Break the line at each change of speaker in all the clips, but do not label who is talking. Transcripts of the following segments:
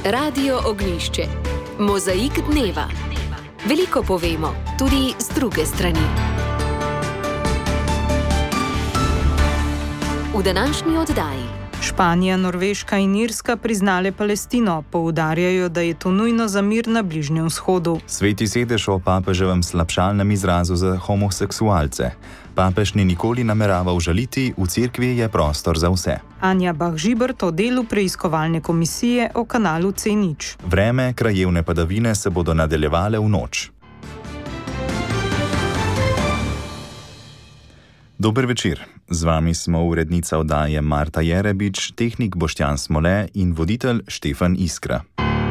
Radio Ognjišče. Mozaik dneva. Veliko povemo, tudi z druge strani. V današnji oddaji.
Španija, Norveška in Irska priznale Palestino, poudarjajo, da je to nujno za mir na Bližnjem vzhodu.
Sveti sedež o papeževem slabšalnem izrazu za homoseksualce. Papež ni nikoli nameraval žaliti, v cerkvi je prostor za vse.
Anja Bah-Žibert o delu preiskovalne komisije o kanalu C0.
Vreme, krajevne padavine se bodo nadaljevale v noč. Dober večer, z vami smo urednica oddaje Marta Jerebič, tehnik Boštjan Smole in voditelj Štefan Iskra.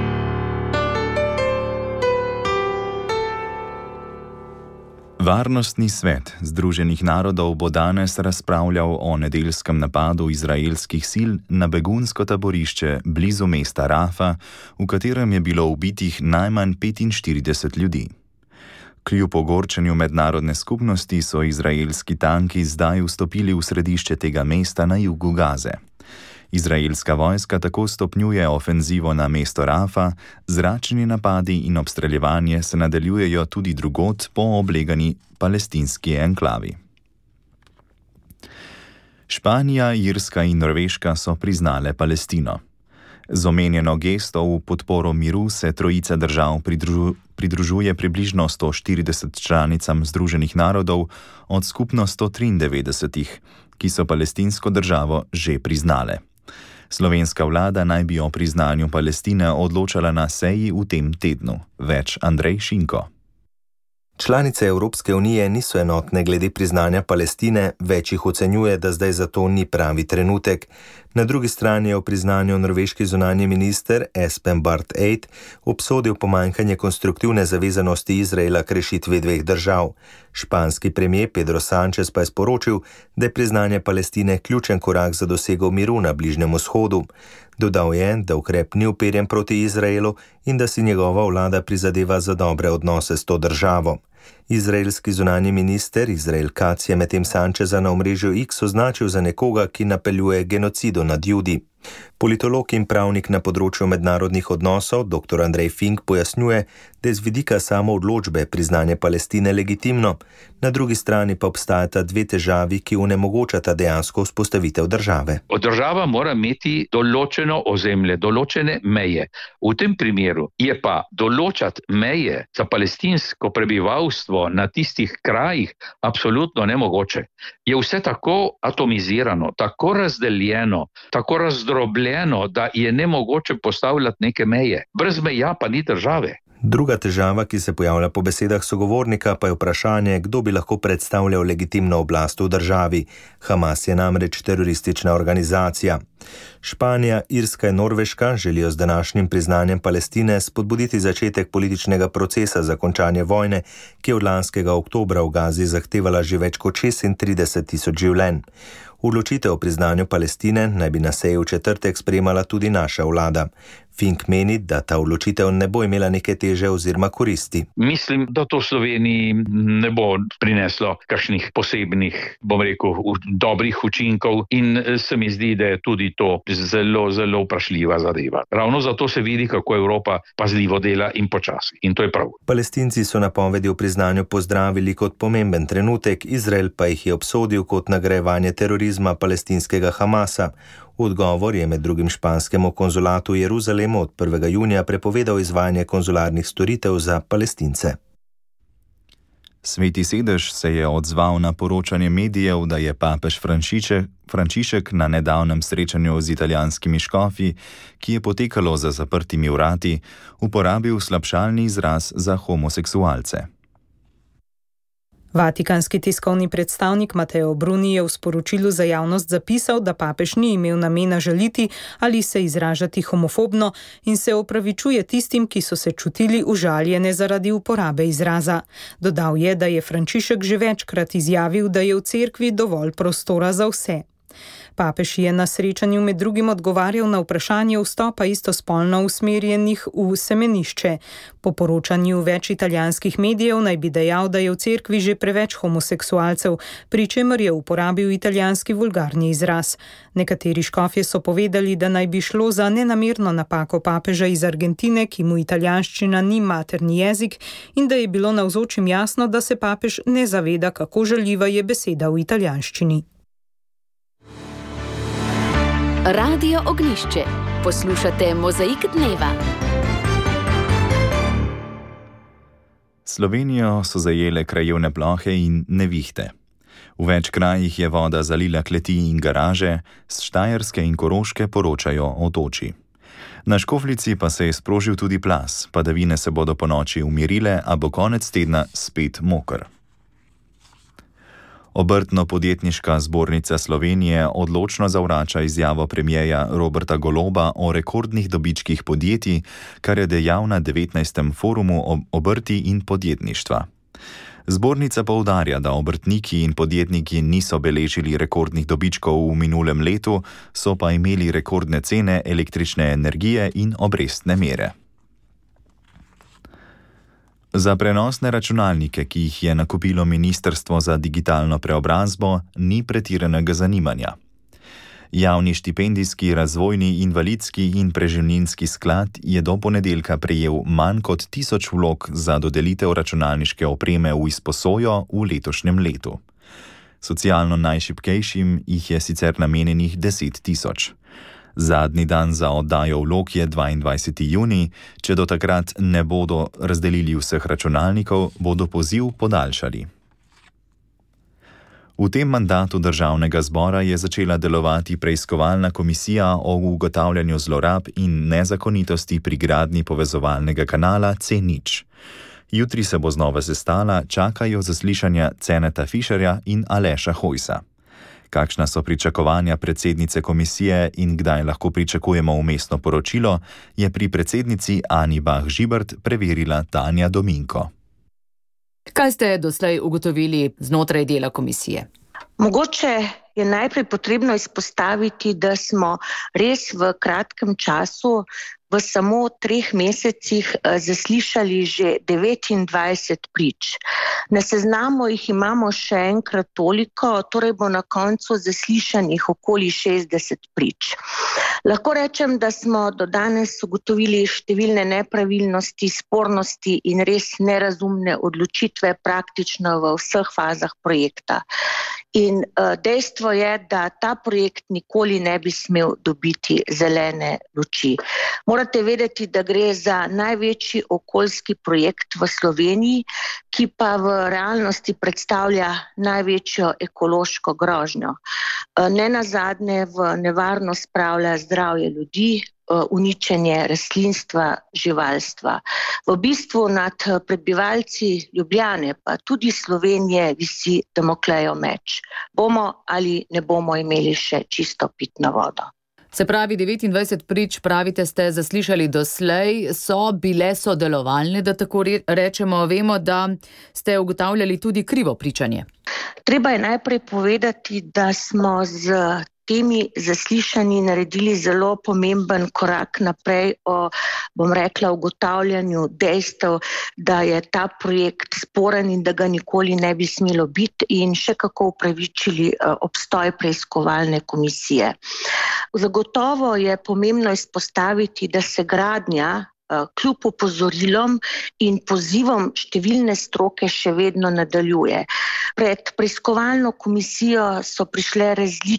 Varnostni svet Združenih narodov bo danes razpravljal o nedeljskem napadu izraelskih sil na begunsko taborišče blizu mesta Rafa, v katerem je bilo ubitih najmanj 45 ljudi. Kljub ogorčenju mednarodne skupnosti so izraelski tanki zdaj vstopili v središče tega mesta na jugu Gaze. Izraelska vojska tako stopnjuje ofenzivo na mesto Rafa, zračni napadi in obstreljevanje se nadaljujejo tudi drugod po oblegani palestinski enklavi. Španija, Irska in Norveška so priznale Palestino. Z omenjeno gesto v podporo miru se trojica držav pridružuje približno 140 članicam Združenih narodov od skupno 193, ki so palestinsko državo že priznale. Slovenska vlada naj bi o priznanju Palestine odločala na seji v tem tednu. Več Andrej Šinko.
Članice Evropske unije niso enotne glede priznanja Palestine, več jih ocenjuje, da zdaj za to ni pravi trenutek. Na drugi strani je o priznanju norveški zunanji minister Espen Barth Eide obsodil pomanjkanje konstruktivne zavezanosti Izraela k rešitvi dveh držav. Španski premier Pedro Sánchez pa je sporočil, da je priznanje Palestine ključen korak za dosego miru na Bližnjem vzhodu. Dodal je, da ukrep ni uperjen proti Izraelu in da si njegova vlada prizadeva za dobre odnose s to državo. Izraelski zunanji minister Izrael Katz je medtem Sančeza na omrežju X označil za nekoga, ki napeljuje genocidu nad Judi. Politolog in pravnik na področju mednarodnih odnosov dr. Andrej Fink pojasnjuje, da je z vidika samo odločbe priznanje Palestine legitimno, na drugi strani pa obstajata dve težavi, ki onemogočata dejansko vzpostavitev države.
Država mora imeti določeno ozemlje, določene meje. V tem primeru je pa določati meje za palestinsko prebivalstvo na tistih krajih absolutno nemogoče. Je vse tako atomizirano, tako razdeljeno, tako razdrobljeno, da je nemogoče postavljati neke meje. Brez meja pa ni države.
Druga težava, ki se pojavlja po besedah sogovornika, pa je vprašanje, kdo bi lahko predstavljal legitimno oblast v državi. Hamas je namreč teroristična organizacija. Španija, Irska in Norveška želijo z današnjim priznanjem Palestine spodbuditi začetek političnega procesa za končanje vojne, ki je od lanskega oktobra v Gazi zahtevala že več kot 36.000 življenj. Odločitev o priznanju Palestine naj bi na seji v četrtek sprejemala tudi naša vlada. Fink meni, da ta odločitev ne bo imela neke teže oziroma koristi.
Mislim, da to Sloveniji ne bo prineslo kakšnih posebnih, dobrih učinkov in se mi zdi, da je tudi to zelo, zelo vprašljiva zadeva. Ravno zato se vidi, kako Evropa pazljivo dela in počasi. In to je prav.
Palestinci so napovedi o priznanju pozdravili kot pomemben trenutek, Izrael pa jih je obsodil kot nagrajevanje terorizma palestinskega Hamasa. Odgovor je med drugim španskemu konzulatu v Jeruzalemu od 1. junija prepovedal izvajanje konzularnih storitev za Palestince.
Sveti sedež se je odzval na poročanje medijev, da je papež Frančišek na nedavnem srečanju z italijanskimi škofi, ki je potekalo za zaprtimi vrati, uporabil slabšalni izraz za homoseksualce.
Vatikanski tiskovni predstavnik Matteo Bruni je v sporočilu za javnost zapisal, da papež ni imel namena žaliti ali se izražati homofobno in se opravičuje tistim, ki so se čutili užaljene zaradi uporabe izraza. Dodal je, da je Frančišek že večkrat izjavil, da je v cerkvi dovolj prostora za vse. Papež je na srečanju med drugim odgovarjal na vprašanje vstopa istospolno usmerjenih v semenišče. Po poročanju več italijanskih medijev naj bi dejal, da je v cerkvi že preveč homoseksualcev, pri čemer je uporabil italijanski vulgarni izraz. Nekateri škofje so povedali, da naj bi šlo za nenamerno napako papeža iz Argentine, ki mu italijanščina ni materni jezik, in da je bilo navzočim jasno, da se papež ne zaveda, kako žaljiva je beseda v italijanščini.
Radio Ognjišče. Poslušate Mozaik dneva.
Slovenijo so zajele krajevne plohe in nevihte. V več krajih je voda zalila kleti in garaže, s Štajerske in Koroške poročajo o toči. Na Škofljici pa se je sprožil tudi plaz, padavine se bodo ponoči umirile, a bo konec tedna spet moker. Obrtno-podjetniška zbornica Slovenije odločno zavrača izjavo premierja Roberta Goloba o rekordnih dobičkih podjetij, kar je dejal na 19. forumu o obrti in podjetništva. Zbornica poudarja, da obrtniki in podjetniki niso beležili rekordnih dobičkov v minulem letu, so pa imeli rekordne cene električne energije in obrestne mere. Za prenosne računalnike, ki jih je nakupilo Ministrstvo za digitalno preobrazbo, ni pretiranega zanimanja. Javni štipendijski, razvojni, invalidski in preživninski sklad je do ponedeljka prejel manj kot 1000 vlog za dodelitev računalniške opreme v izposojo v letošnjem letu. Socialno najšibkejšim jih je sicer namenjenih 10 000. Zadnji dan za oddajo vlog je 22. junij, če do takrat ne bodo razdelili vseh računalnikov, bodo poziv podaljšali. V tem mandatu Državnega zbora je začela delovati preiskovalna komisija o ugotavljanju zlorab in nezakonitosti pri gradnji povezovalnega kanala C0. Jutri se bo znova sestala, čakajo zaslišanja Ceneta Fišerja in Aleša Hojsa. Kakšna so pričakovanja predsednice komisije in kdaj lahko pričakujemo vmesno poročilo, je pri predsednici Ani Bah Žibert preverila Tanja Dominko.
Kaj ste doslej ugotovili znotraj dela komisije?
Mogoče je najprej potrebno izpostaviti, da smo res v kratkem času, v samo 3 mesecih zaslišali že 29 prič. Na seznamu jih imamo še enkrat toliko, torej bo na koncu zaslišanih okoli 60 prič. Lahko rečem, da smo do danes ugotovili številne nepravilnosti, spornosti in res nerazumne odločitve praktično v vseh fazah projekta. In dejstvo je, da ta projekt nikoli ne bi smel dobiti zelene luči. Morate vedeti, da gre za največji okoljski projekt v Sloveniji, ki pa v realnosti predstavlja največjo ekološko grožnjo. Nenazadnje v nevarnost spravlja zdravje ljudi, uničenje rastlinstva, živalstva. V bistvu nad prebivalci Ljubljane, pa tudi Slovenije, visi Damoklejev meč. Bomo ali ne bomo imeli še čisto pitno vodo.
Se pravi, 29 prič, pravite, ste zaslišali doslej, so bile sodelovalne, da tako rečemo. Vemo, da ste ugotavljali tudi krivo pričanje.
Treba je najprej povedati, da smo z temi zaslišanji naredili zelo pomemben korak naprej o, ugotavljanju dejstev, da je ta projekt sporen in da ga nikoli ne bi smelo biti in še kako upravičili obstoj preiskovalne komisije. Zagotovo je pomembno izpostaviti, da se gradnja kljub opozorilom in pozivom številne stroke še vedno nadaljuje. Pred preiskovalno komisijo so prišli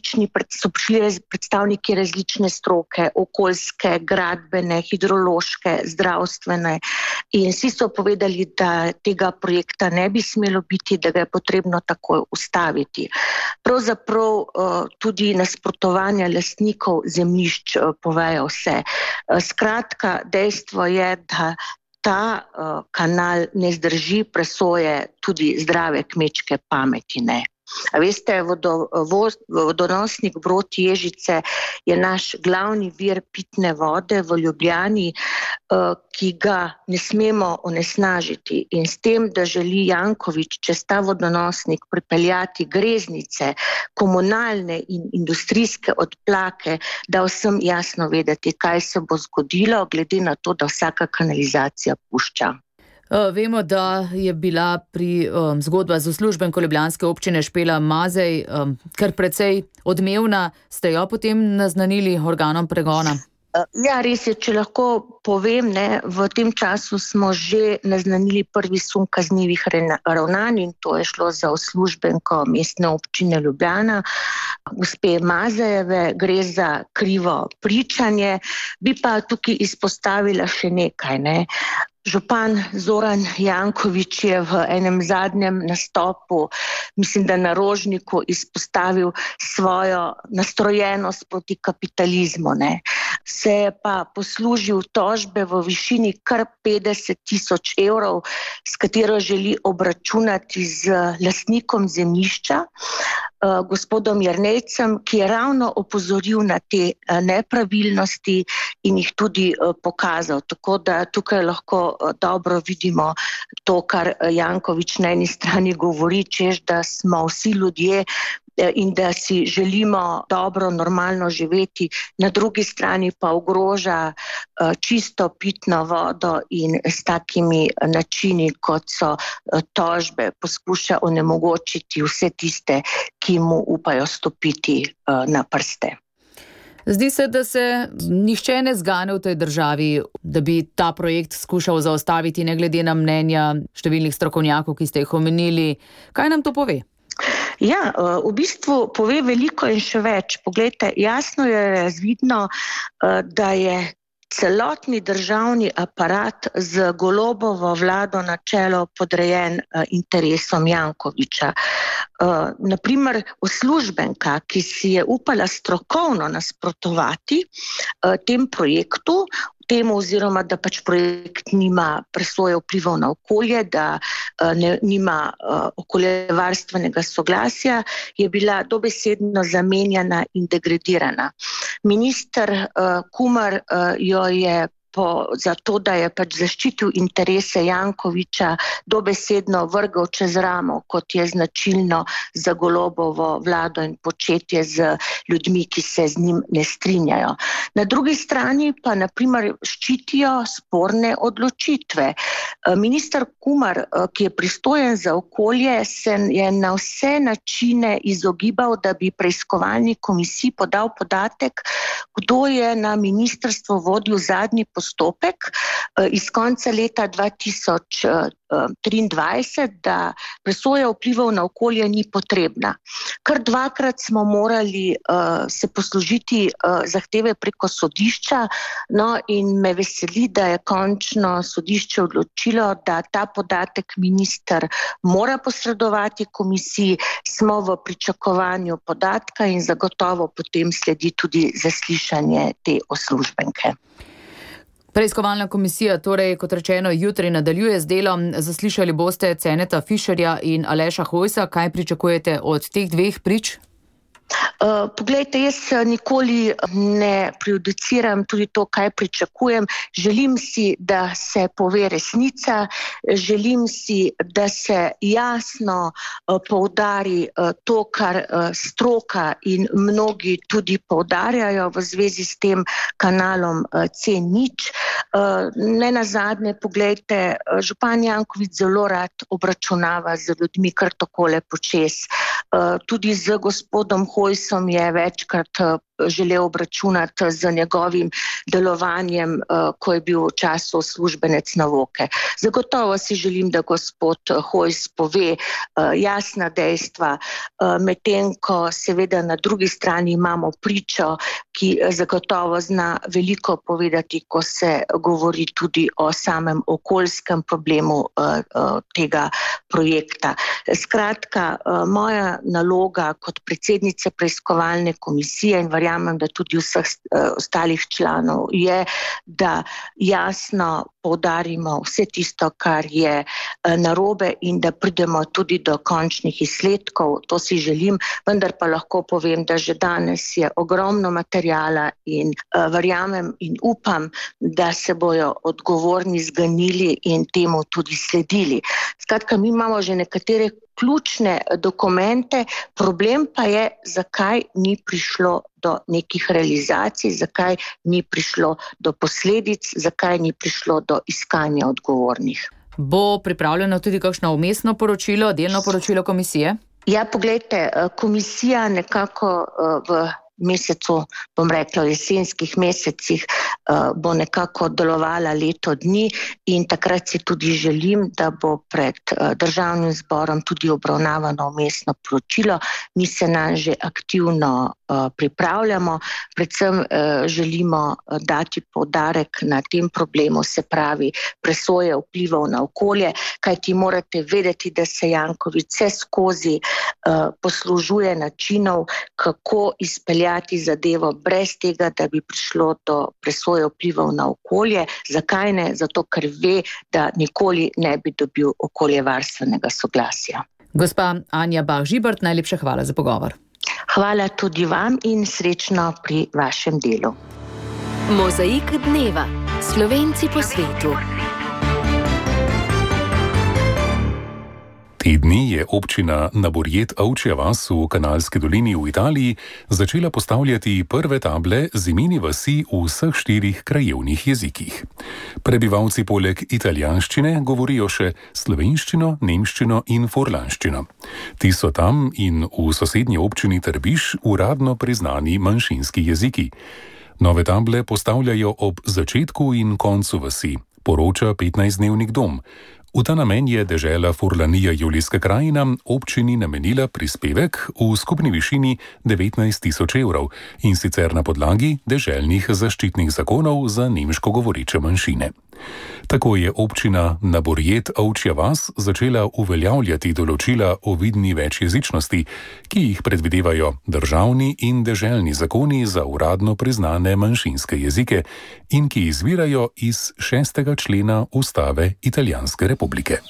predstavniki različne stroke, okoljske, gradbene, hidrološke, zdravstvene, in vsi so povedali, da tega projekta ne bi smelo biti, da ga je potrebno takoj ustaviti. Pravzaprav tudi nasprotovanja lastnikov zemljišč povejo vse. Skratka, dejstvo je, da ta kanal ne zdrži presoje tudi zdrave kmečke pameti, ne. A veste, vodonosnik Brod Ježice je naš glavni vir pitne vode v Ljubljani, ki ga ne smemo onesnažiti. In s tem, da želi Janković čez ta vodonosnik pripeljati greznice, komunalne in industrijske odplake, da vsem jasno vedeti, kaj se bo zgodilo, glede na to, da vsaka kanalizacija pušča.
Vemo, da je bila zgodba z uslužbenko ljubljanske občine Špela Mazej kar precej odmevna. Ste jo potem naznanili organom pregona?
Ja, res je, če lahko povem, v tem času smo že naznanili prvi sum kaznivih ravnanj in to je šlo za uslužbenko mestne občine Ljubljana, gospe Mazejeve, gre za krivo pričanje. Bi pa tukaj izpostavila še nekaj, Župan Zoran Janković je v enem zadnjem nastopu, mislim, da na Rožniku, izpostavil svojo nastrojenost proti kapitalizmu. Se je pa poslužil tožbe v višini kar 50.000 evrov, s katero želi obračunati z lastnikom zemljišča, gospodom Jernejcem, ki je ravno opozoril na te nepravilnosti in jih tudi pokazal. Tako da tukaj lahko dobro vidimo to, kar Janković na eni strani govori, češ, da smo vsi ljudje in da si želimo dobro, normalno živeti, na drugi strani pa ogroža čisto pitno vodo in s takimi načini, kot so tožbe, poskuša onemogočiti vse tiste, ki mu upajo stopiti na prste.
Zdi se, da se nihče ne zgane v tej državi, da bi ta projekt skušal zaustaviti, ne glede na mnenja številnih strokovnjakov, ki ste jih omenili. Kaj nam to pove?
Ja, v bistvu pove veliko in še več. Poglejte, jasno je razvidno, da je celotni državni aparat z Golobovo vlado na čelo podrejen interesom Jankovića. Naprimer, uslužbenka, ki si je upala strokovno nasprotovati tem projektu, temu oziroma, da pač projekt nima presoje vplivov na okolje, da nima okoljevarstvenega soglasja, je bila dobesedno zamenjana in degradirana. Minister Kumer jo je za to, da je pač zaščitil interese Jankovića, dobesedno vrgel čez ramo, kot je značilno za Golobovo vlado in početje z ljudmi, ki se z njim ne strinjajo. Na drugi strani pa naprimer ščitijo sporne odločitve. Minister Kumer, ki je pristojen za okolje, se je na vse načine izogibal, da bi preiskovalni komisiji podal podatek, kdo je na ministrstvu vodil zadnji postopek iz konca leta 2023, da presoja vplivov na okolje ni potrebna. Kar dvakrat smo morali se poslužiti zahteve preko sodišča, in me veseli, da je končno sodišče odločilo, da ta podatek minister mora posredovati komisiji. Smo v pričakovanju podatka in zagotovo potem sledi tudi zaslišanje te uslužbenke.
Preiskovalna komisija, torej, kot rečeno, jutri nadaljuje z delom. Zaslišali boste Ceneta Fišerja in Aleša Hojsa. Kaj pričakujete od teh dveh prič?
Poglejte, jaz nikoli ne prejudiciram tudi to, kaj pričakujem. Želim si, da se pove resnica, želim si, da se jasno poudari to, kar stroka in mnogi tudi poudarjajo v zvezi s tem kanalom C0. Ne nazadnje, poglejte, župan Janković zelo rad obračunava z ljudmi kar takole počez. Tudi z gospodom Hojsom je večkrat želel obračunati z njegovim delovanjem, ko je bil v času uslužbenec na Voke. Zagotovo si želim, da gospod Hojs pove jasna dejstva, medtem ko seveda na drugi strani imamo pričo, ki zagotovo zna veliko povedati, ko se govori tudi o samem okoljskem problemu tega projekta. Skratka, moja naloga kot predsednice preiskovalne komisije in verjamem, da tudi vseh ostalih članov je, da jasno poudarimo vse tisto, kar je narobe in da pridemo tudi do končnih izsledkov. To si želim, vendar pa lahko povem, da že danes je ogromno materijala in verjamem in upam, da se bojo odgovorni zganili in temu tudi sledili. Skratka, mi imamo že nekatere ključne dokumente, problem pa je, zakaj ni prišlo do nekih realizacij, zakaj ni prišlo do posledic, zakaj ni prišlo do iskanja odgovornih.
Bo pripravljeno tudi kakšno vmesno poročilo, delno poročilo komisije?
Ja, poglejte, komisija nekako v mesecu, bom rekla, v jesenskih mesecih bo nekako delovala leto dni in takrat si tudi želim, da bo pred Državnim zborom tudi obravnavano vmesno poročilo. Mi se nam že aktivno pripravljamo, predvsem želimo dati poudarek na tem problemu, se pravi presoje vplivov na okolje, kajti morate vedeti, da se Janković vse skozi poslužuje načinov, kako izpeljati zadevo brez tega, da bi prišlo do presoje vplivov na okolje. Zakaj ne? Zato, ker ve, da nikoli ne bi dobil okoljevarstvenega soglasja.
Gospa Anja Bah Žibert, najlepša hvala za pogovor.
Hvala tudi vam in srečno pri vašem delu.
Mozaik dneva. Slovenci po svetu.
Te dni je občina Naborjet Ovčja vas v Kanalski dolini v Italiji začela postavljati prve table z imeni vasi v vseh 4 krajevnih jezikih. Prebivalci poleg italijanščine govorijo še slovenščino, nemščino in furlanščino. Ti so tam in v sosednji občini Trbiž uradno priznani manjšinski jeziki. Nove table postavljajo ob začetku in koncu vasi, poroča 15-dnevnik Dom. V ta namen je dežela Furlanija Julijska krajina občini namenila prispevek v skupni višini 19 000 evrov in sicer na podlagi deželnih zaščitnih zakonov za nemško govoreče manjšine. Tako je občina Naborjet Ovčja vas začela uveljavljati določila o vidni večjezičnosti, ki jih predvidevajo državni in deželni zakoni za uradno priznane manjšinske jezike in ki izvirajo iz 6. člena Ustave Italijanske republike.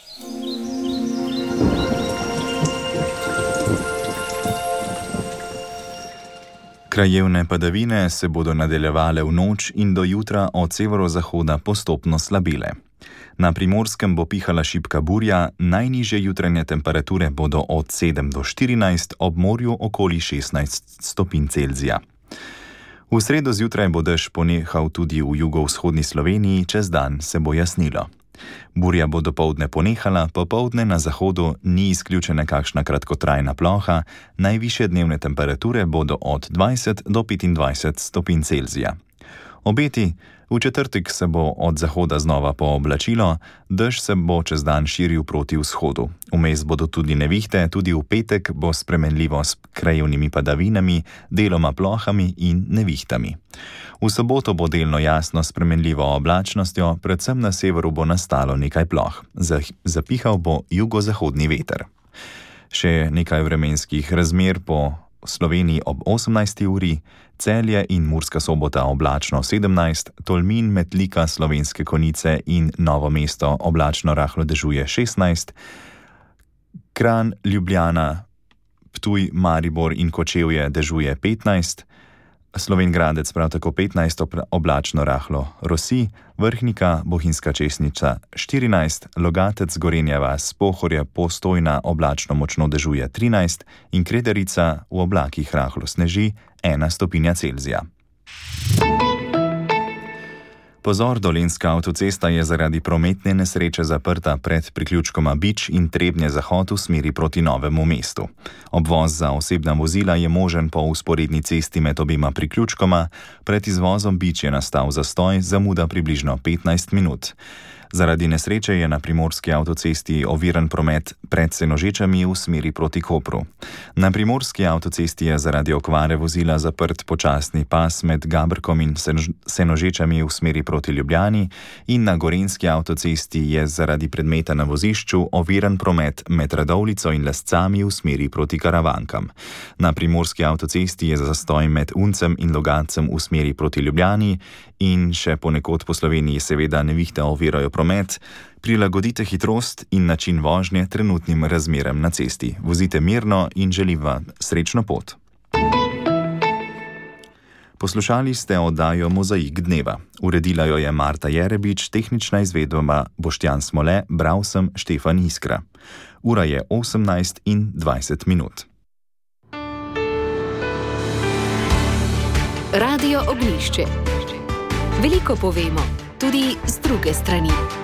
Krajevne padavine se bodo nadaljevale v noč in do jutra od severozahoda postopno slabile. Na Primorskem bo pihala šibka burja, najnižje jutranje temperature bodo od 7 do 14, ob morju okoli 16 stopinj Celzija. V sredo zjutraj bo dež ponehal tudi v jugovzhodni Sloveniji, čez dan se bo jasnilo. Burja bo dopoldne ponehala, popoldne na zahodu ni izključena kakšna kratkotrajna ploha, najvišje dnevne temperature bodo od 20 do 25 stopinj Celzija. Obeti: v četrtek se bo od zahoda znova pooblačilo, dež se bo čez dan širil proti vzhodu. Vmes bodo tudi nevihte, tudi v petek bo spremenljivo s krajevnimi padavinami, deloma plohami in nevihtami. V soboto bo delno jasno s spremenljivo oblačnostjo, predvsem na severu bo nastalo nekaj ploh. Zapihal bo jugozahodni veter. Še nekaj vremenskih razmer po Sloveniji ob 18. uri, Celje in Murska Sobota oblačno 17, Tolmin, Metlika, Slovenske Konjice in Novo mesto oblačno rahlo dežuje 16, Kranj, Ljubljana, Ptuj, Maribor in Kočevje dežuje 15, Slovenj Gradec prav tako 15, oblačno rahlo rosi, Vrhnika, Bohinjska Česnica 14, Logatec, Gorenja vas, Pohorje, Postojna oblačno močno dežuje 13 in Krederica v oblakih rahlo sneži 1 stopinja Celzija. Pozor, Dolenjska avtocesta je zaradi prometne nesreče zaprta pred priključkoma Bič in Trebnje zahod v smeri proti Novemu mestu. Obvoz za osebna vozila je možen po vzporedni cesti med obima priključkoma, pred izvozom Bič je nastal zastoj, zamuda približno 15 minut. Zaradi nesreče je na primorski avtocesti oviran promet pred Senožečami v smeri proti Kopru. Na primorski avtocesti je zaradi okvare vozila zaprt počasni pas med Gabrkom in Senožečami v smeri proti Ljubljani in na gorenjski avtocesti je zaradi predmeta na vozišču oviran promet med Radovljico in Lescami v smeri proti Karavankam. Na primorski avtocesti je zastoj med Uncem in Logatcem v smeri proti Ljubljani in še ponekod po Sloveniji seveda nevihte ovirajo promet. Prilagodite hitrost in način vožnje trenutnim razmeram na cesti. Vozite mirno in želim vam srečno pot. Poslušali ste oddajo Mozaik dneva. Uredila jo je Marta Jerebič, tehnična izvedba Boštjan Smole, bral sem Štefan Iskra. Ura je 18:20.
Radio Oglišče. Veliko povemo, tudi z druge strani.